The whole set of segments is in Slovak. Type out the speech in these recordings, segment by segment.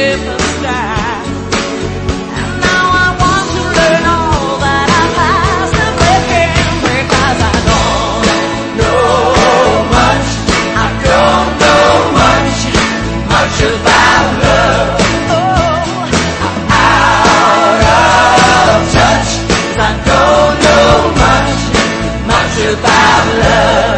different style. And now I want to learn all that I possibly can, because I don't know much. I don't know much about love. Oh, I'm out of touch, 'cause I don't know much about love.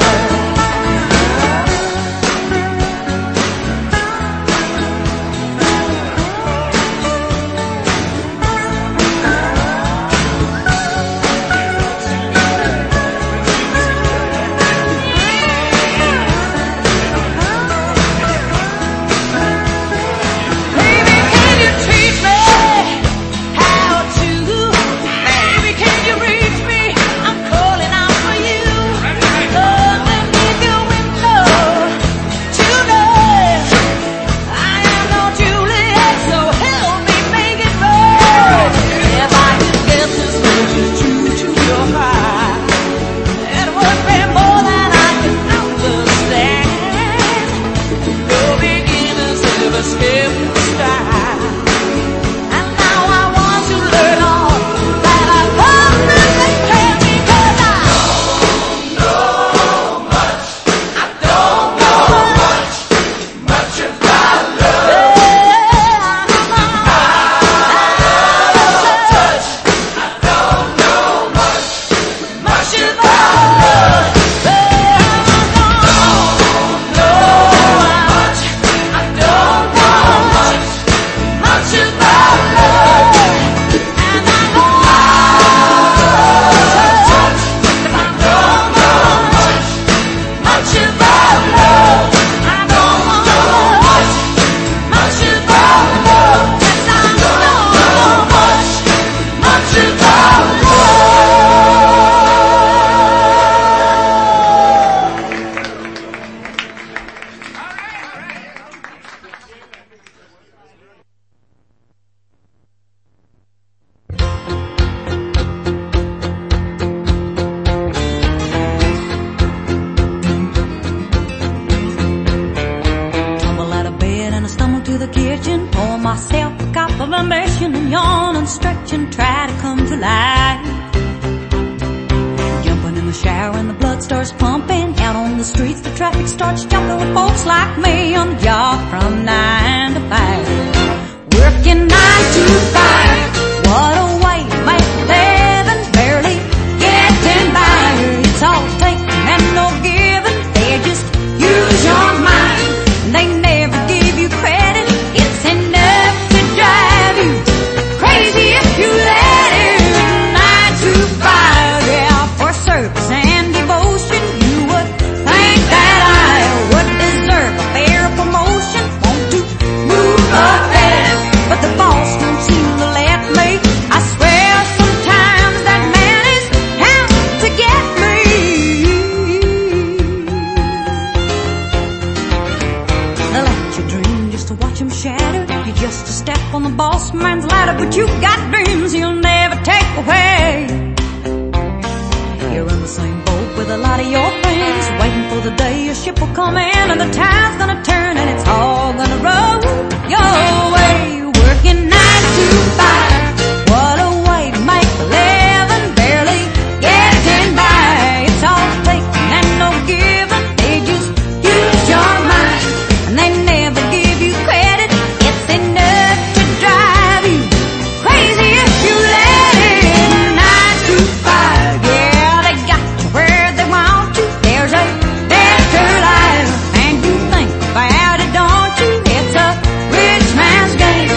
Rich man's game.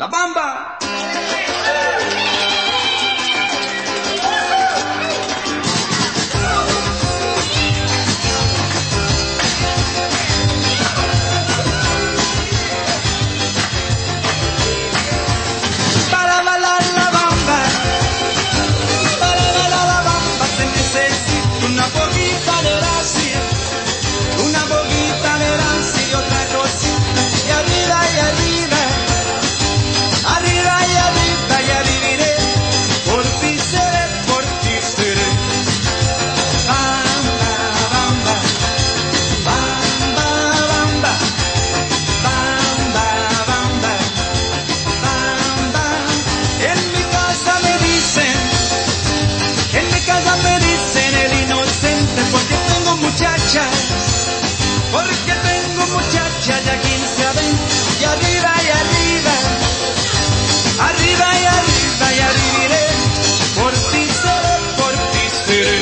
La Bamba. Para bailar la bamba se necesita una poquita de gracia, una poquita de gracia y otra cosita. Y arriba y arriba, arriba y arriba ya viviré, por ti seré, por ti seré. Bamba, bamba, bamba, bamba, bamba, bamba, bamba. En mi casa me dicen el inocente, porque tengo muchachas, ya 15 a 20, y arriba y arriba, arriba y arriba ya viviré, por ti seré.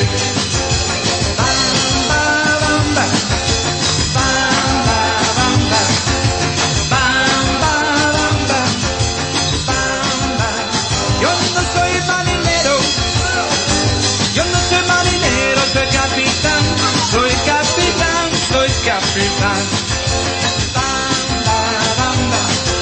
Bamba, bamba, bamba, bamba, bamba, bamba, bamba. Yo no soy marinero, soy capitán, soy capitán, soy capitán. Bamba, bamba,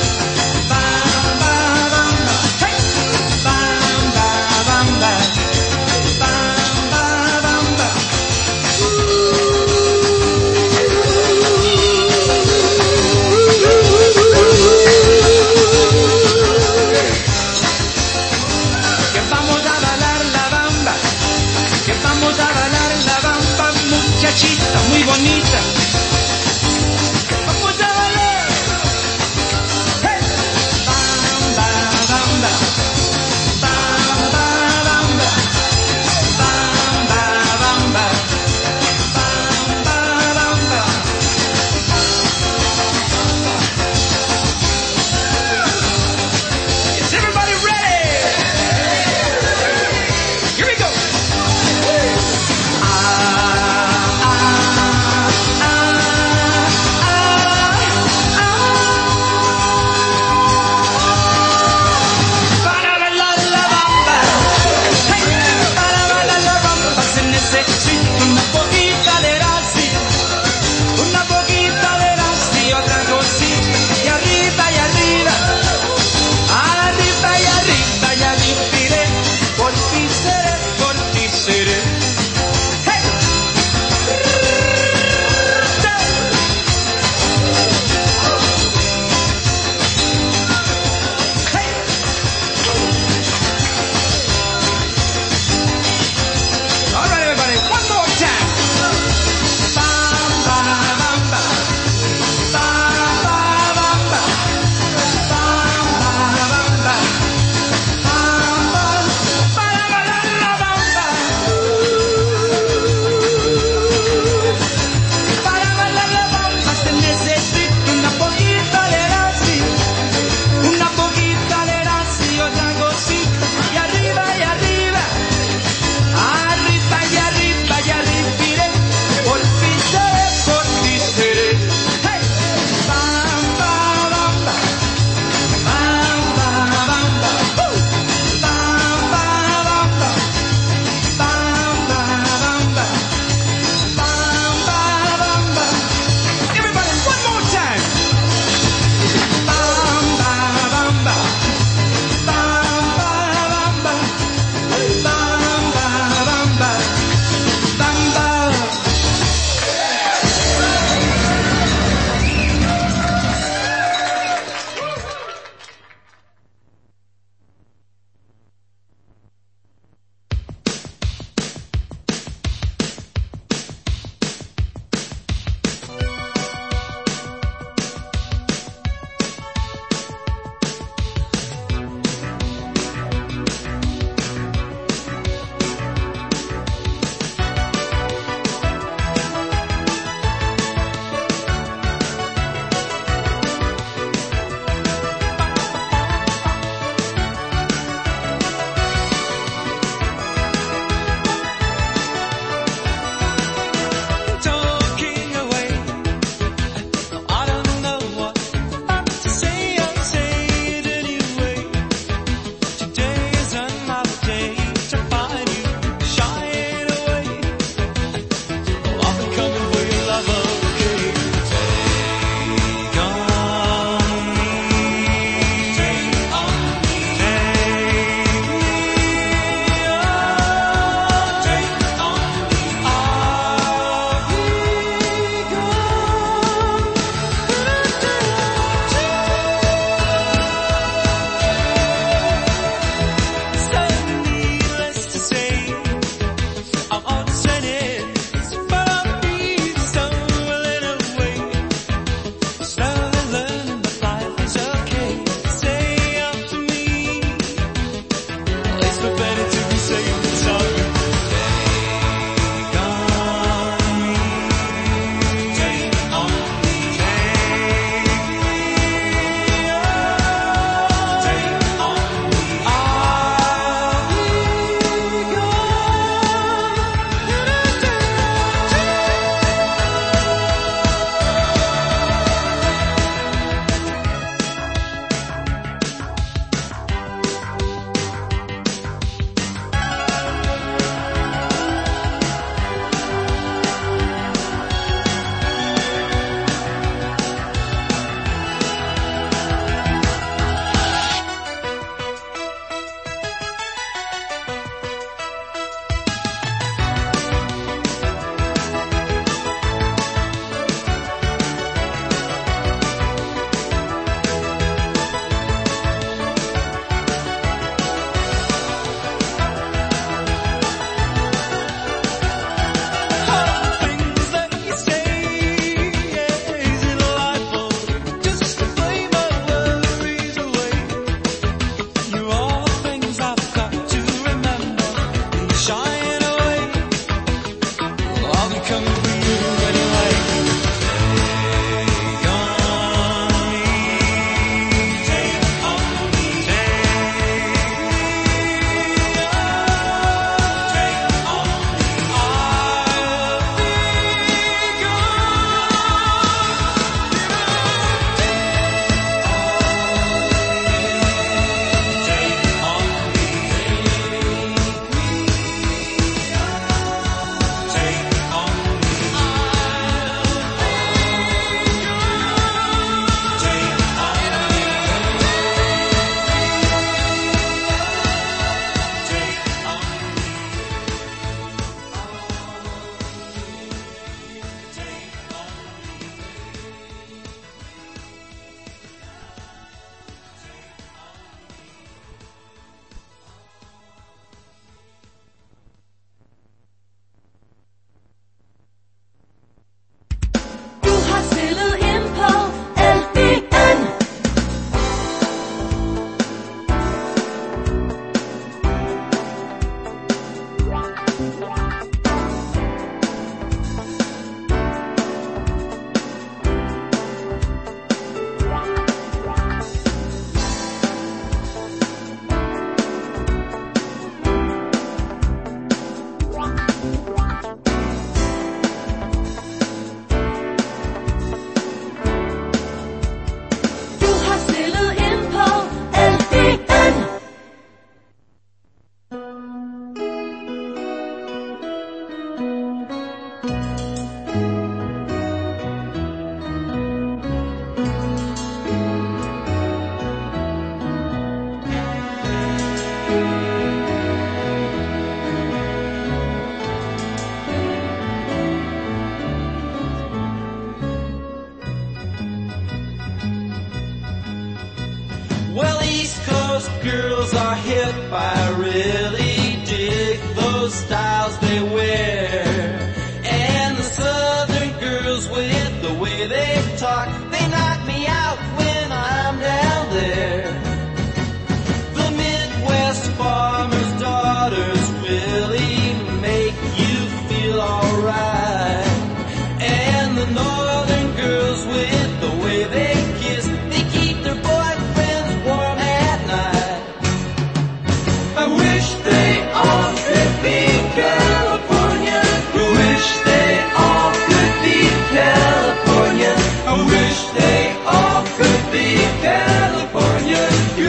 girls are hip, I really dig those styles they wear. And the southern girls with the way they talk, they knock me out when I'm down there. The Midwest farmers' daughters really make you feel alright. And the northern girls with the way they kiss, they keep their boyfriends warm at night. I wish they all could be California. I wish they all could be California. I wish they all could be California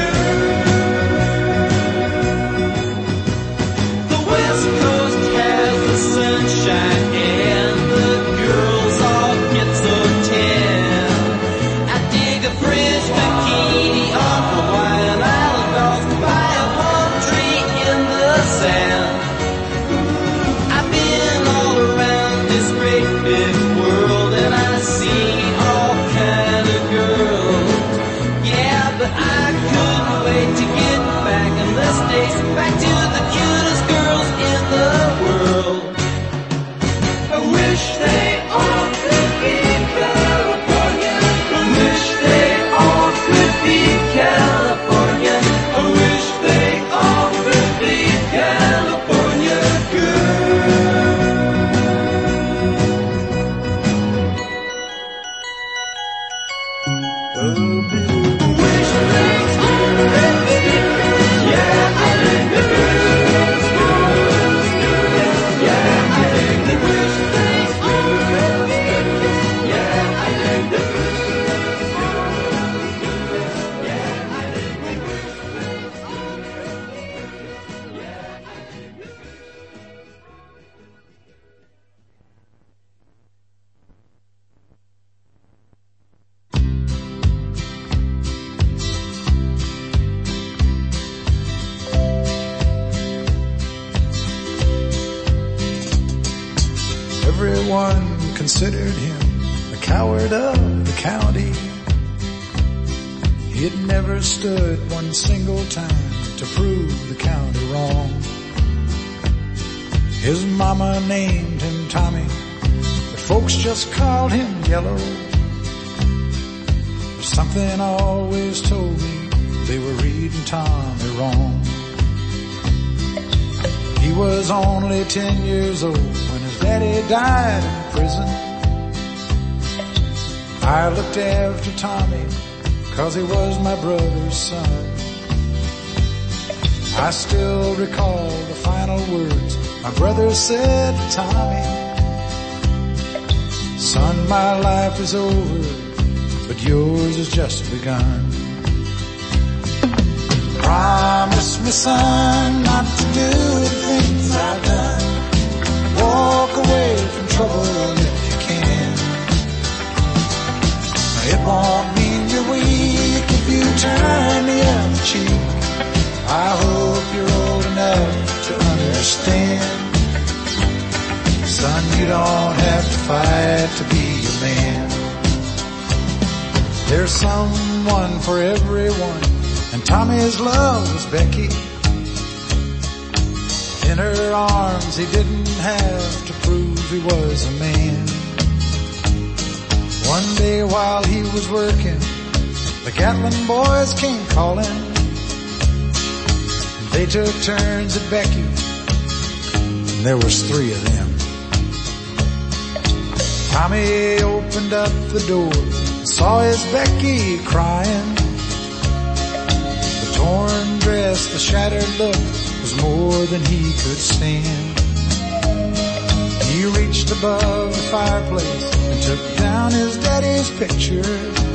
girls. The West Coast has the sunshine and the girls all get so tan. I dig a French bikini on Hawaiian Island dolls by a palm tree in the sand. I've been all around this great big world and I've seen all kind of girls. Yeah, but I couldn't wait to get back in the States, back to the cutest girls in the world. I wish they all could be California. I wish they all could be California. I wish they all could be California Everyone considered him the coward of the county. He had never stood one single time to prove the county wrong. His mama named him Tommy, but folks just called him Yellow. But something always told me they were reading Tommy wrong. He was only 10 years old when his daddy died in prison. I looked after Tommy 'cause he was my brother's son. I still recall the final words my brother said to Tommy. Son, my life is over, but yours has just begun. Promise me, son, not to do the things I've done. Walk away from trouble if you can. It won't mean you're weak if you turn the other cheek. I hope you're old enough to understand. Son, you don't have to fight to be a man. There's someone for everyone, and Tommy's love was Becky. In her arms he didn't have to prove he was a man. One day while he was working, the Gatlin boys came calling. They took turns at Becky, and there was 3 of them. Tommy opened up the door and saw his Becky crying. The torn dress, the shattered look was more than he could stand. He reached above the fireplace and took down his daddy's picture.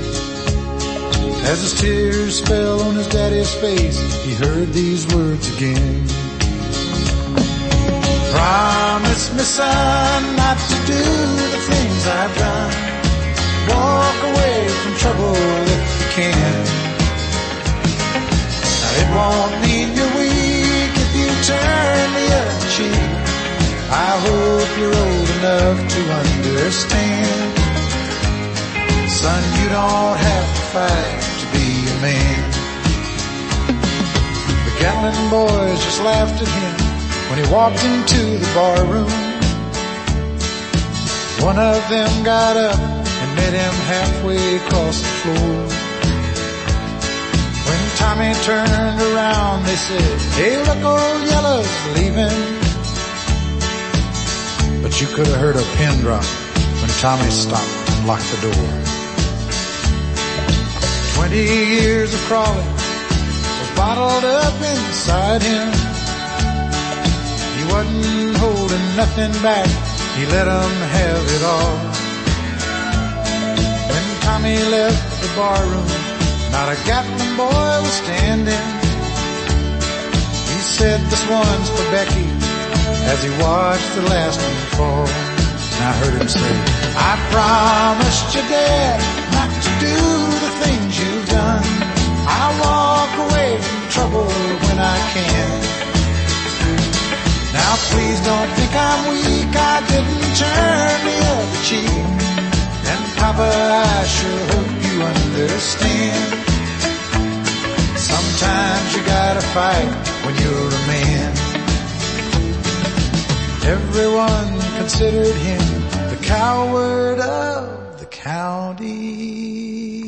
As his tears fell on his daddy's face, he heard these words again. Promise me, son, not to do the things I've done. Walk away from trouble if you can. Now it won't mean you're weak if you turn the other cheek. I hope you're old enough to understand. Son, you don't have to fight to be a man. gambling boys just laughed at him when he walked into the bar room. One of them got up and met him halfway across the floor. When Tommy turned around, they said, "Hey, look, old Yellow's leaving." But you could have heard a pin drop when Tommy stopped and locked the door. 20 years of crawling was bottled up inside him. He wasn't holding nothing back, he let 'em have it all. When Tommy left the barroom, not a Gatlin boy was standing. He said, "This one's for Becky," as he watched the last one fall. And I heard him say, "I promised your dad not to do the things you've done. I'll walk away from trouble when I can. Now please don't think I'm weak, I didn't turn the other cheek. And Papa, I sure hope you understand. Sometimes you gotta fight when you're a man." Everyone considered him the coward of the county.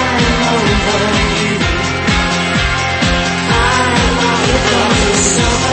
I'm over you.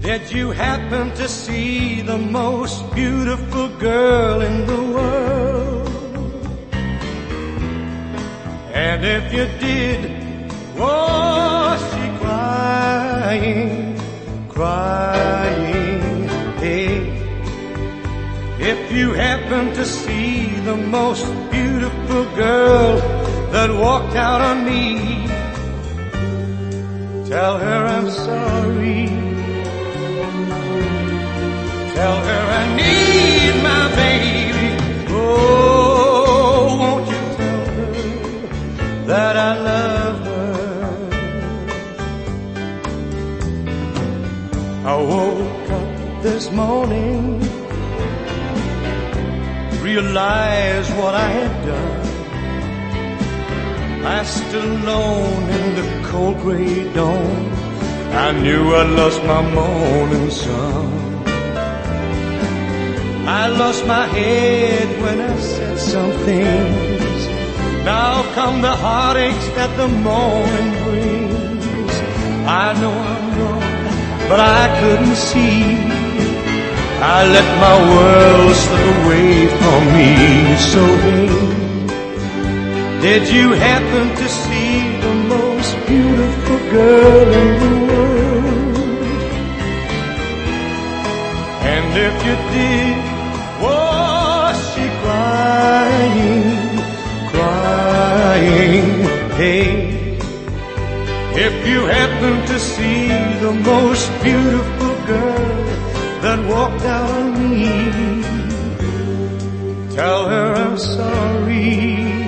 Did you happen to see the most beautiful girl in the world? And if you did, was she crying, crying? Hey, if you happen to see the most beautiful girl that walked out on me, tell her I'm sorry. Tell her I need my baby. Oh, won't you tell her that I love her? I woke up this morning, realized what I had done. I stood alone in the cold gray dawn. I knew I'd lost my morning sun. I lost my head when I said some things. Now come the heartaches that the morning brings. I know I'm wrong, but I couldn't see. I let my world slip away from me. So babe, did you happen to see the most beautiful girl in the world? And if you did, was she crying, crying? Hey, if you happen to see the most beautiful girl that walked out on me, tell her I'm sorry.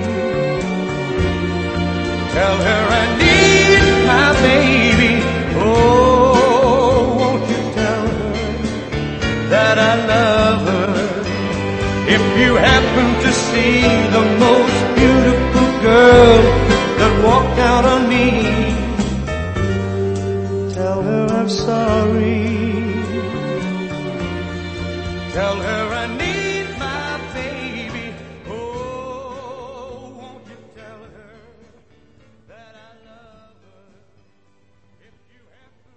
Tell her I need my baby. Oh, won't you tell her that I love her? If you happen to see the most beautiful girl that walked out on me, tell her I'm sorry. Tell her I need my baby. Oh, won't you tell her that I love her? If you happen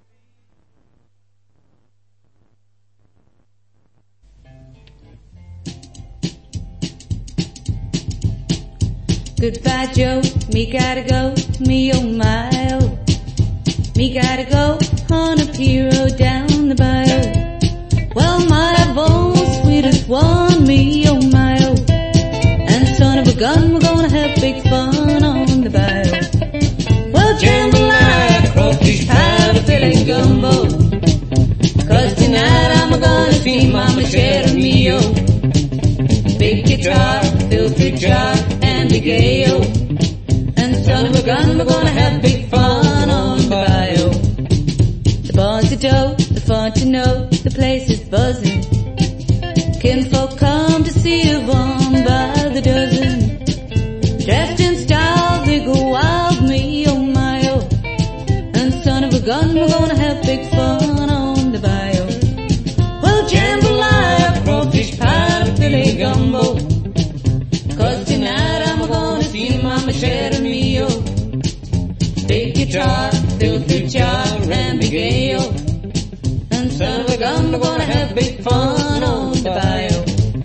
to... Goodbye, Joe, me gotta go, me oh my oh. Me gotta go on a hero down the bayou. Well, my bones, sweetest one, me oh my oh. And son of a gun, we're gonna have big fun on the bayou. Well, jambalaya, crawfish pie, filet gumbo. 'Cause tonight I'm gonna see Mama Cheddar Mio. Big guitar, filthy jar, and big A.O. And son of a gun, we're gonna have big fun on the bayou. The boys are dope, the fun to know, the place is buzzing. Kinfolk come to see Yvonne by the dozen. Dressed in style, they go wild, me oh my oh. And son of a gun, we're gonna have big fun on the bayou. Well, jambalaya, crawfish pie, filet gumbo. 'Cause tonight I'm gonna see Mama Cheddar Mio. Big guitar, filthy jar, and big A.O. And son of a gun, we're gonna have big fun on the bayou.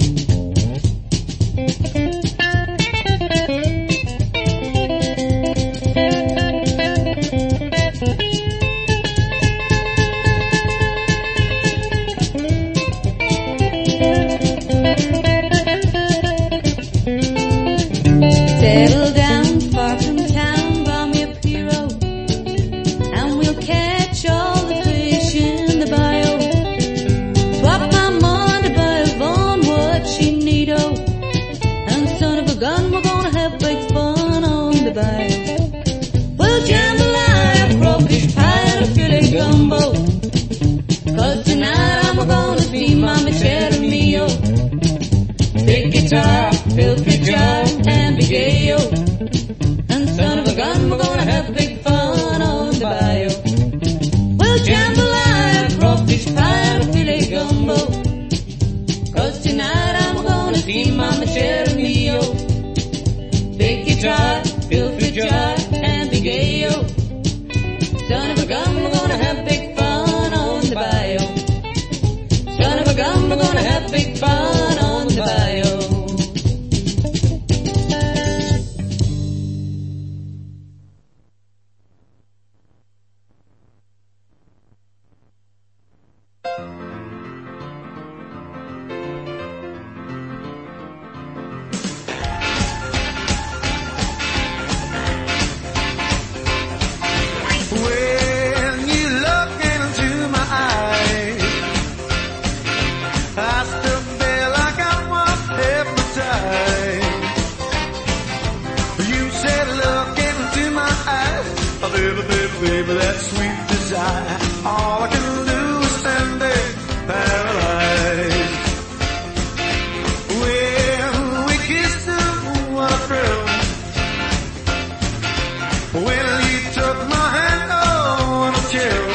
Settle down far from town, buy me a hero, and we'll catch all the fish in the bayou. Swap my mind to buy Yvonne what she need, oh. And son of a gun, we're gonna have big fun on the bayou. Well, jambalaya, crawfish pie, and filet gumbo. 'Cause tonight I'm gonna see Mama Cheddar Mio. Big guitar, filthy jar, and big A.O. And son of a gun, we're gonna have big fun on the bayou. Well, jambalaya, crawfish pie, and filet gumbo. 'Cause tonight I'm gonna see Mama Cheddar Mio. Big guitar, filthy jar, and big A.O. Son of a gun, we're gonna have big fun on the bayou. baby, that sweet desire. All I can do is stand there paralyzed. When we kissed, what a thrill. When you took my hand, oh, what a chill.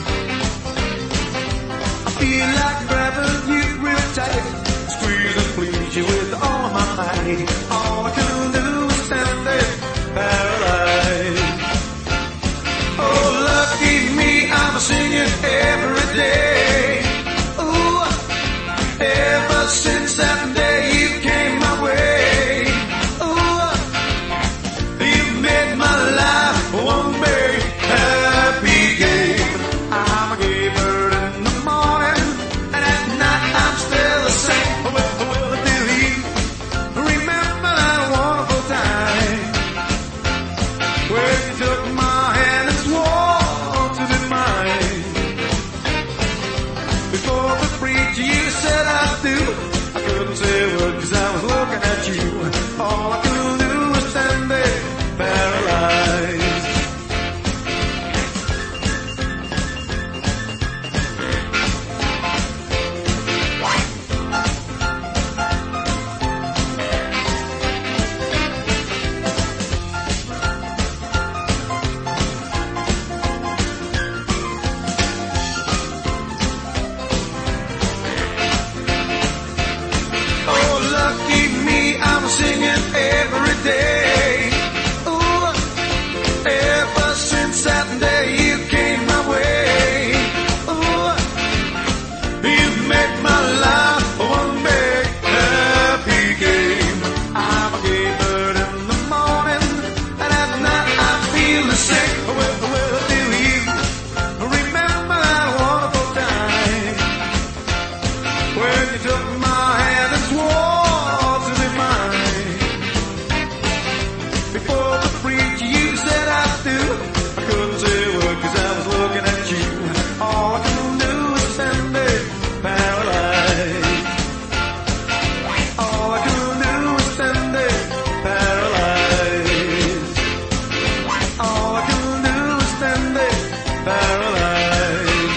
I feel like grabbing you real tight, squeeze and please you with all of my might. All I can do is stand there paralyzed. Oh, lucky me, I'm singing every day. Ooh, ever since that day you came my way. Ooh, you made my life one big happy game. I'm a gay bird in the morning, and at night I'm still the same. Well, do you remember that wonderful time when you took my hand and swore to be mine? Before the preacher you said I do, I couldn't say a word 'cause I was looking at you. All I could do was stand there paralyzed. Oh, lucky me, I'm singing every day. Ooh, ever since that day you came my way. Ooh, you made my life one big happy game. I'm a gay bird in the morning, and at night I feel the same. Well, do you remember that wonderful time when you took my hand and swore to be mine? Before the preacher you said I do, I couldn't say a word 'cause I was looking at you. All I can do is stand there paralyzed. All I can do is stand there paralyzed. All I can do is stand there paralyzed.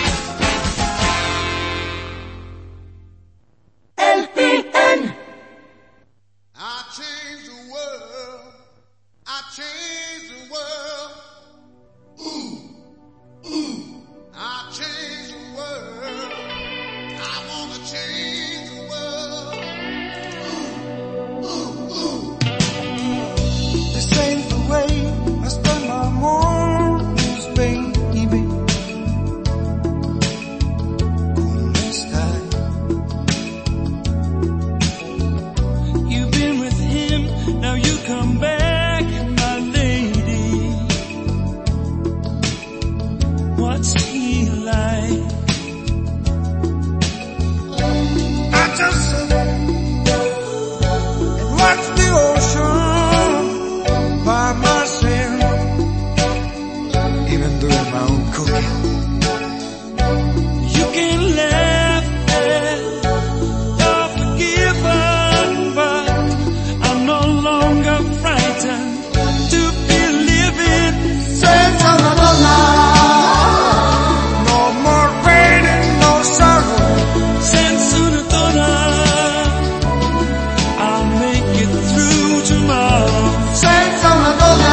LPN. I changed the world. I changed the world. Ooh, ooh. I changed the world. I wanna change the world. Ooh, ooh, ooh. This ain't the way I spend my mornings, baby. ¿Cómo estás? You've been with him, now you come back, my lady. What's he like? I just watch the ocean by myself, even doing my own cooking. You can laugh at you're forgiven, but I'm no longer frightened to be living. Senza Madonna, no more pain and no sorrow. Senza una donna, I'll make it through tomorrow. Senza Madonna,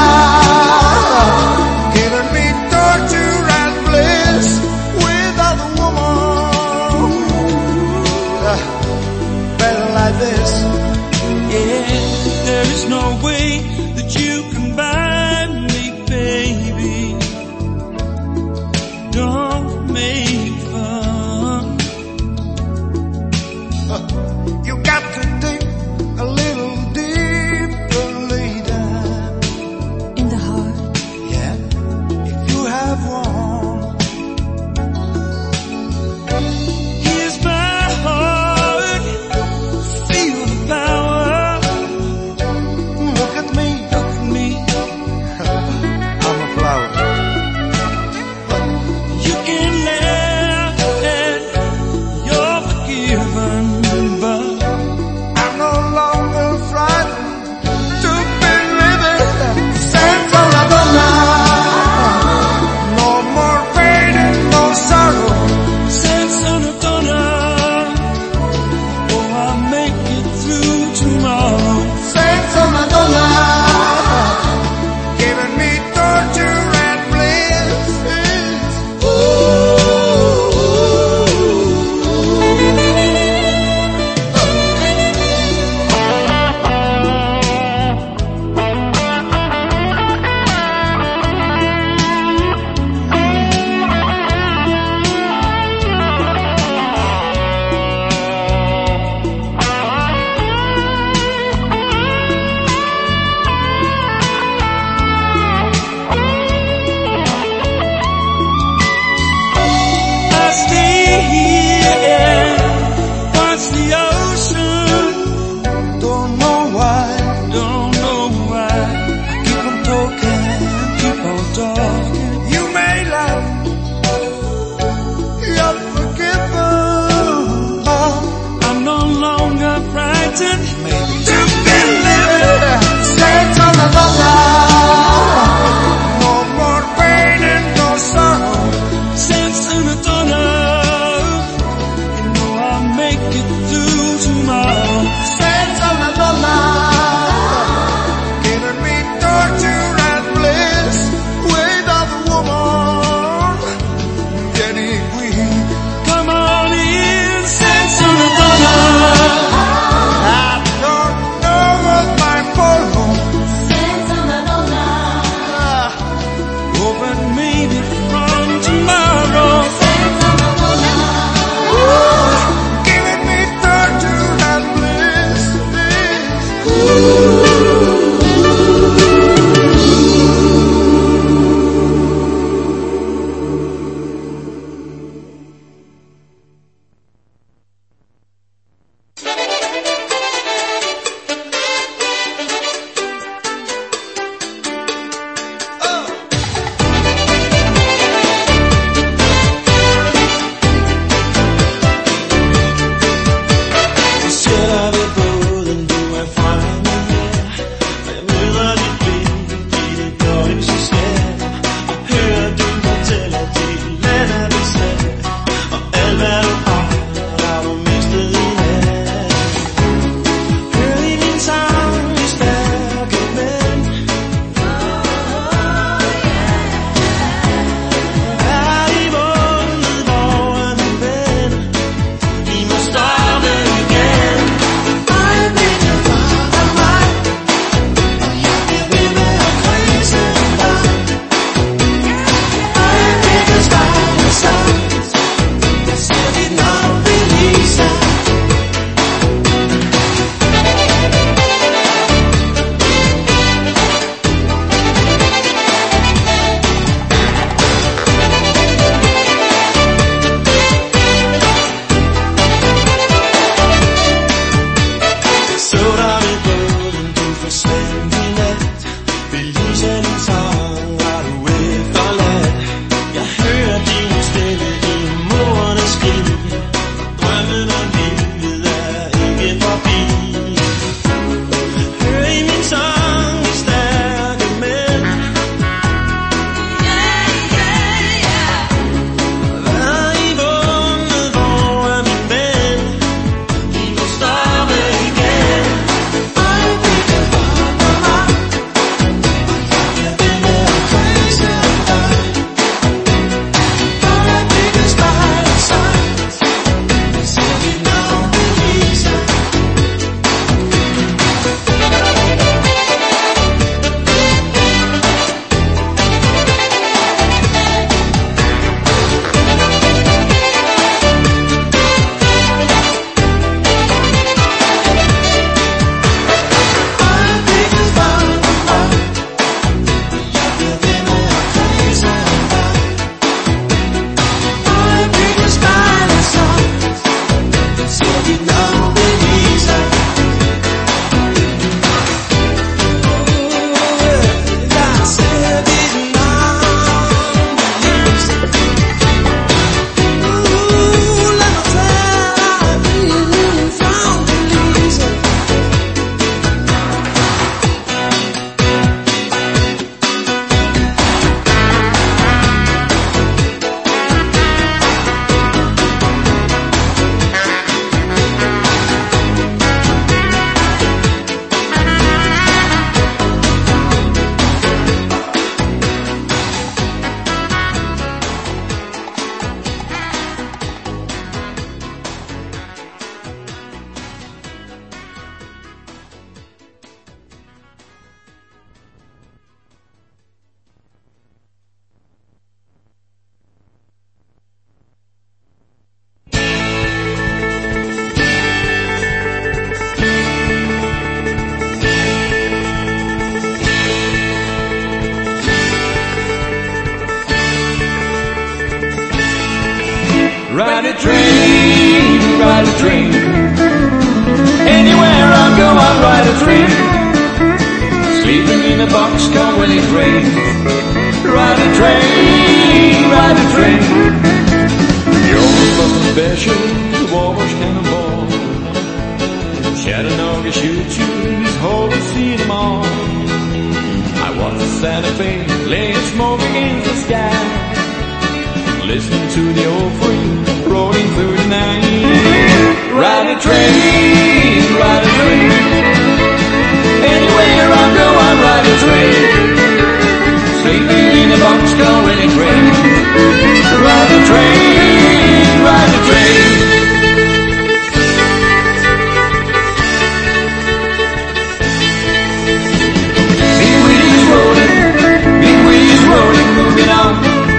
giving me torture and bliss without a woman. Better like this. Yeah, there is no way that you can buy me, baby. Don't make fun. You got to dig a little deeper later. In the heart, Yeah, if you have one. Here's my heart, feel the power. Look at me, Look at me, train, ride a train. Anywhere I go, I ride a train. Sleeping in a boxcar when it rains. Ride a train, ride a train. You're something special, the Walrus Cannonball. Chattanooga choo-choos, hold and see them all. I watch the Santa Fe laying smoke against the sky, listening to the old freight rolling through the night. Ride a train, ride a train. Anywhere I go, I ride a train. Sleeping in a boxcar when it rains. Ride a train, ride a train. Big wheels rolling, moving on.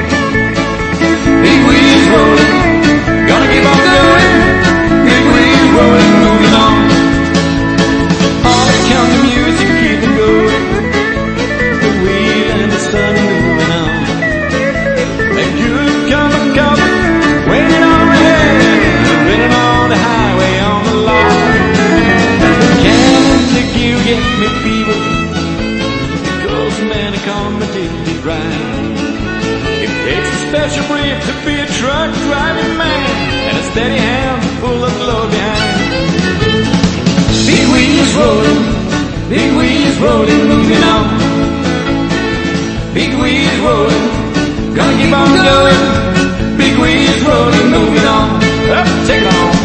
Big wheels rolling, gonna keep on going. Big wheels rolling, moving on. All the country music keeping going. The wheel and the sun moving on. A good cup of coffee waiting on my head, waiting on the highway on the line. Can't lick you get me fever, because man I come addicted right. It takes a special breed to be a truck driving man, and a steady hand to pull up the load behind. Big wheels rolling, moving on. Big wheels rolling, gonna keep on going. Big wheels rolling, moving on. Up, take it on.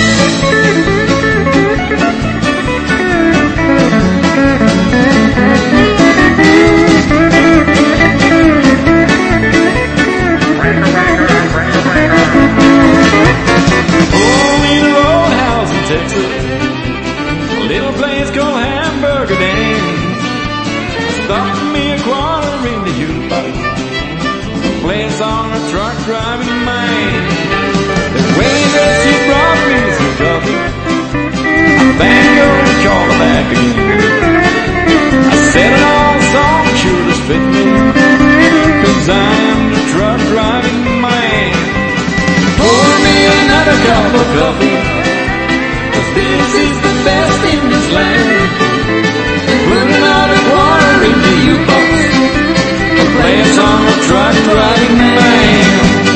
Oh, in a roadhouse in Texas, a little place called Hamburger Dan. Stopped me a quarter in the U-box, play a song a truck driving man. The way that she brought me some coffee, I thank her and call her back again. I said an old song sure does fit me, 'cause I'm the truck driving man. Pour me another cup of coffee, 'cause this is the best in this land. Put another quarter in the U-box and play a song of truck driving man.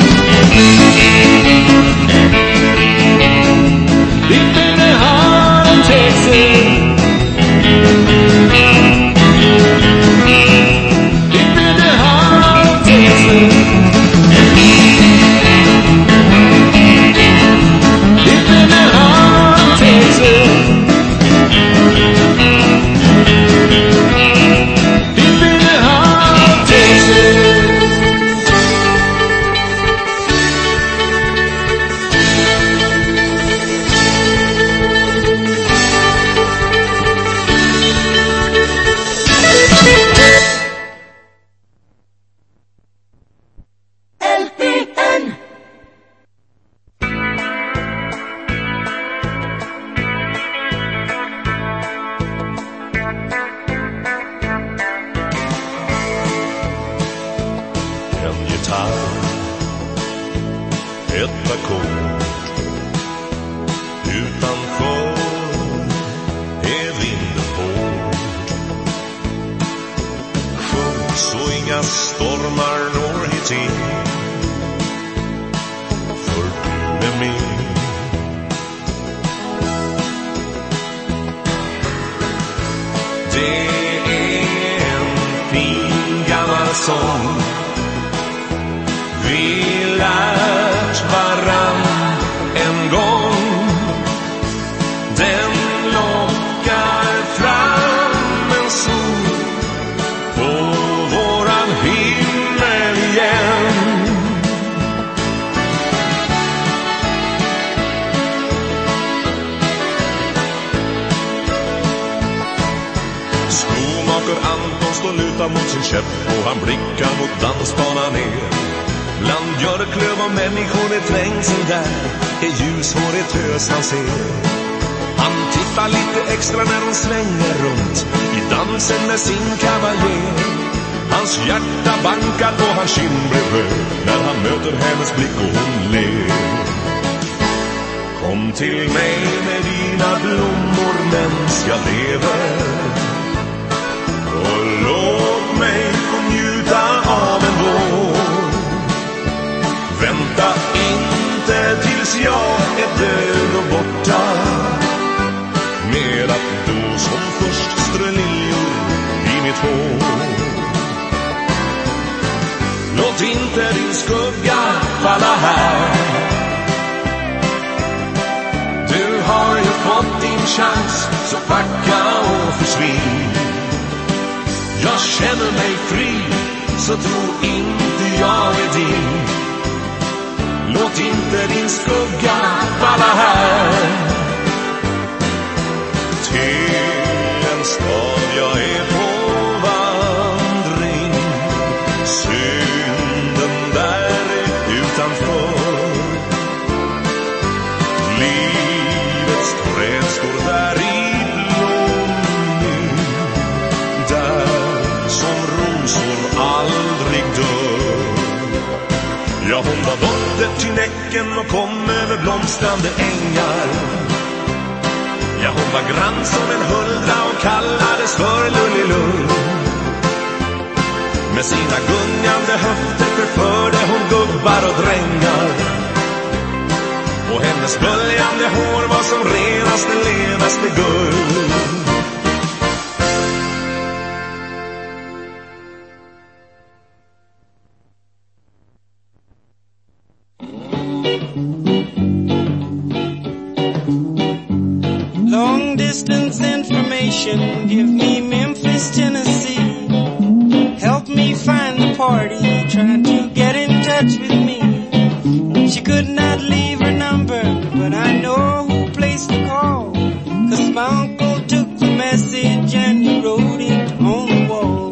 Deep in the heart of Texas, deep in the heart of Texas, deep in the heart of Texas, deep in the heart of Texas. LPN. En gitarr, ett ackord. Utanför är vinden hård. Sjung så inga stormar når hit in, för du är min. Det är en fin gammal sång vi lärt varann en gång. Den lockar fram en sol på våran himmel igen. Skomaker Anton står lutad mot sin käpp och han blickar mot dansbanan ner. Bland björklöv och människor i trängsel där är ljushårig tös han ser. Han tittar lite extra när hon svänger runt i dansen med sin kavaljer. Hans hjärta bankar och hans kind blir röd när han möter hennes blick och hon ler. Kom till mig med dina blommor mens jag lever, och låt mig få njuta av en vår. Vänta inte tills jag är död och borta, med att då som först strö liljor i mitt hår. Låt inte din skugga falla här, du har ju fått din chans, så packa och försvinn. Jag känner mig fri, så tro inte jag är din. Låt inte din skugga falla här. Till en stad jag är på vandring, synden där är utanför. Livets träd står där i blommning, där som rosor aldrig dör. Jag hundar dotter till näcken och kom över blomstrande ängar. Ja, hon var grann som en huldra och kallades för Lullilull. Med sina gungande höfter förförde hon gubbar och drängar, och hennes böljande hår var som renaste, lenaste guld. Long distance information, give me Memphis, Tennessee. Help me find the party, trying to get in touch with me. She could not leave her number, but I know who placed the call, 'cause my uncle took the message and he wrote it on the wall.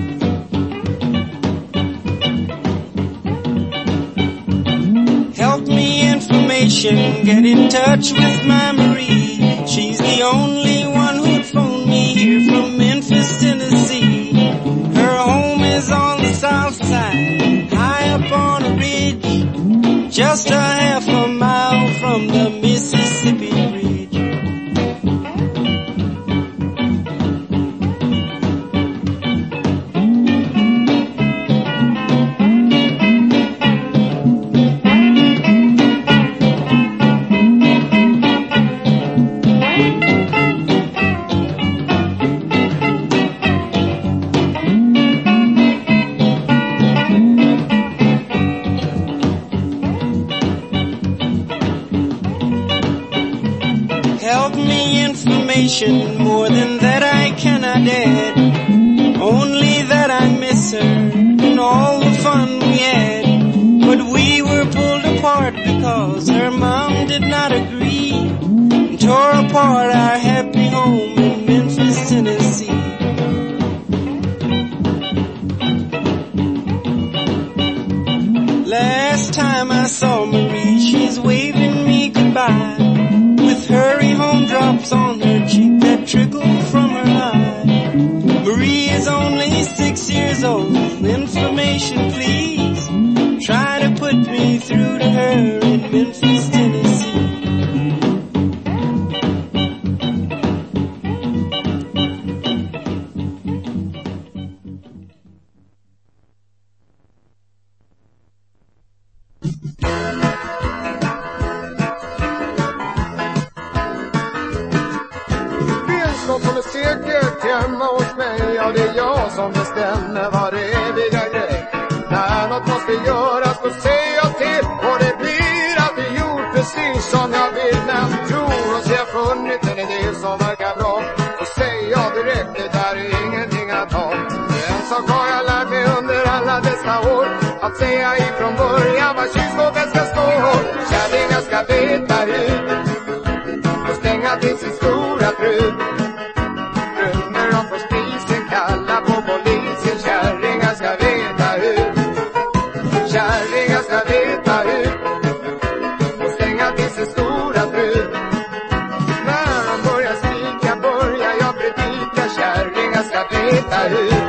Help me information, get in touch with my Marie. She's the only one who'd phone me here from Memphis, Tennessee. Her home is on the south side, high up on a ridge, just a half a mile from the Mississippi Bridge. More than that I cannot add, only that I miss her and all the fun we had. But we were pulled apart because her mom did not agree, and tore apart our happy home in Memphis, Tennessee. Last time I saw Marie, she's waving me goodbye, with hurry home drops on her cheek that trickle from her eye. Marie is only 6 years old. Information, please. Try to put me through to her in Memphis, Tennessee. Ja, det är jag som bestämmer vad det är vi har grej. När något måste göras då säger jag till, och det blir alltid gjort precis som jag vill. Men tror och ser jag funnit en idé som verkar bra, så säger jag direkt, det där är ingenting att ha. En sak har jag lärt mig under alla dessa år, att säga ifrån början vad kylskåpet ska stå. Kärringar ska veta hur, och stänga till sin stora fru. Kalla på polisen, kärringar ska veta hur. Kärringar ska veta hur, och stänga till sin stora fru. När de börjar skrika börjar jag predika, kärringar ska veta hur.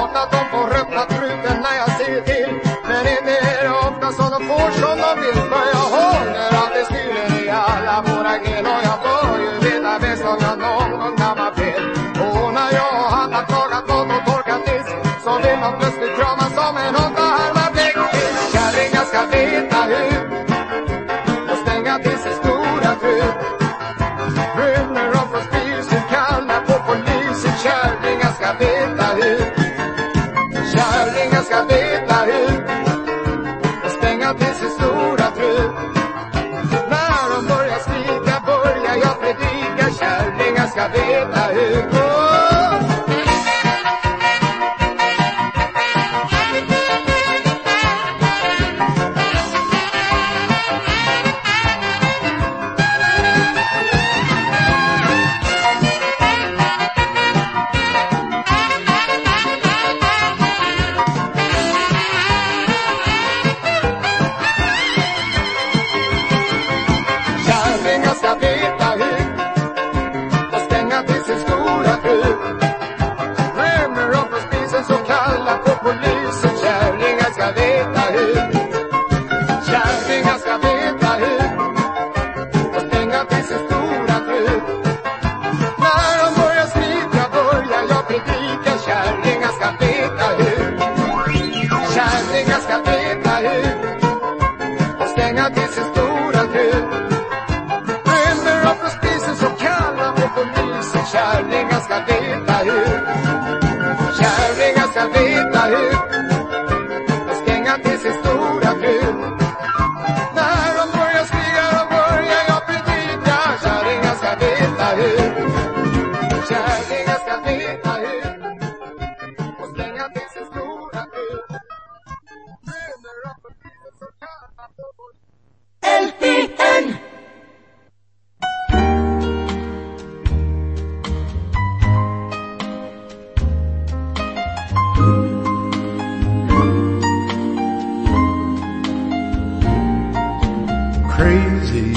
vakna, de får öppna truten när jag säger till. Men inte är det ofta som de får som de vill. För jag håller alltid styren i alla våra gren. Och jag bör ju veta bäst om jag någon gång dammar fel. Och när jag har handlat, lagat mat och torkat disk, så vill man plötsligt krama som en åtta armar bläckfisk. Kärringar ska veta hur och stänga till sig stora trut. Rymmer upp och spyr sin kallar på polisen. Kärringar ska veta hur. Kärringar ska veta hur och stänga till sig stora trut. När de börjar skrika börjar jag predika. Kärringar ska veta hur. Kärringar ska veta hur. Kärringar ska veta hur och stänga till sin stora fru. När de börjar skrika och börjar jag predika. Kärringar ska veta hur. Kärringar ska veta hur och stänga till sin stora fru. LPN. Crazy,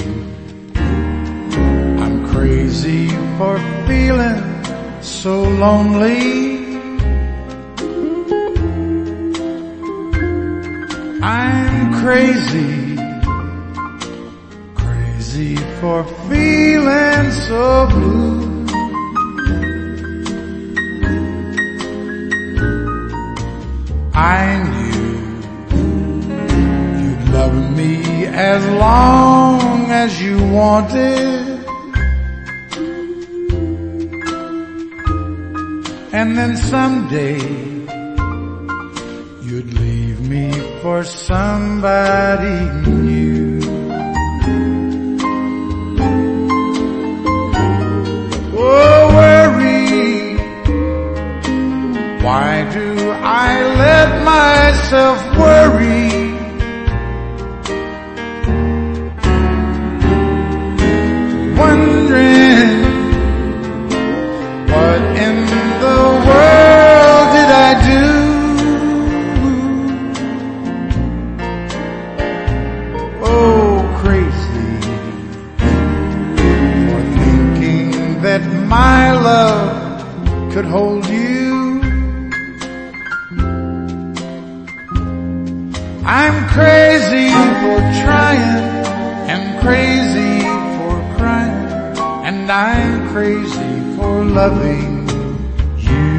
I'm crazy for feeling so lonely. I'm crazy, crazy for feeling so blue. I knew you'd love me as long as you wanted, and then someday you'd leave me for somebody new. Oh, worry, why do I let myself worry? Wondering what in the world did I do? Oh, crazy for thinking that my love could hold you. I'm crazy for trying and crazy for crying, and I'm crazy for loving you.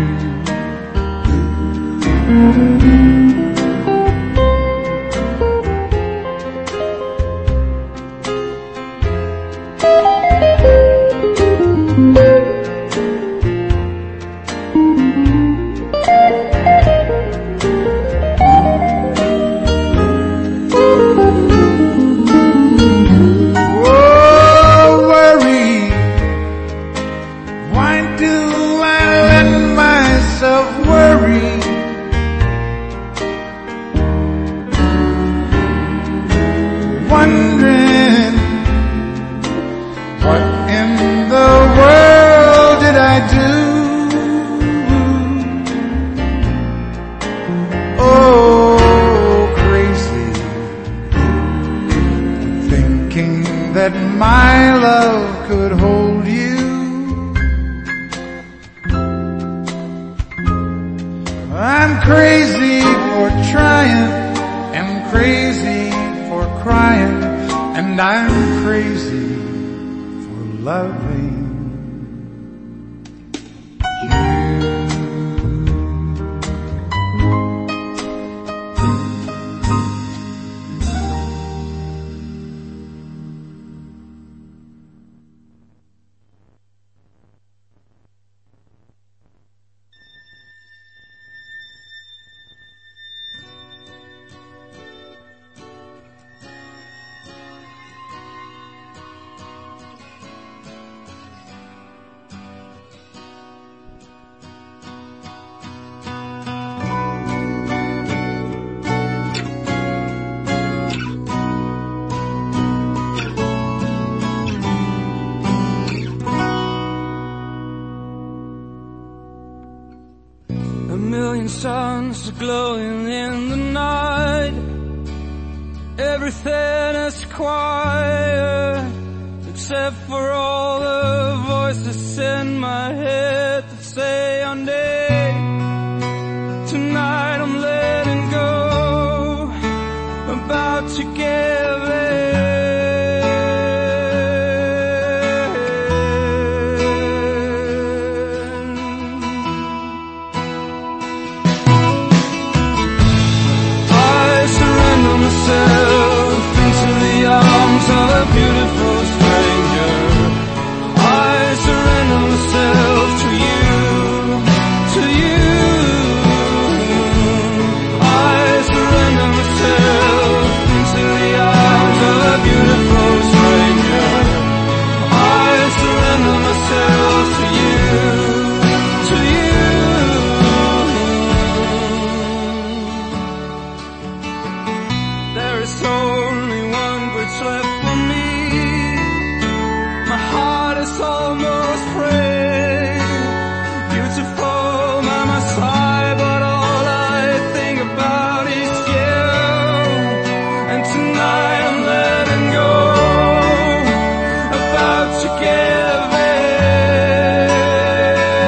crazy for trying and crazy for crying, and I'm crazy for loving suns glowing in the night. Everything is quiet except for all the voices in my head.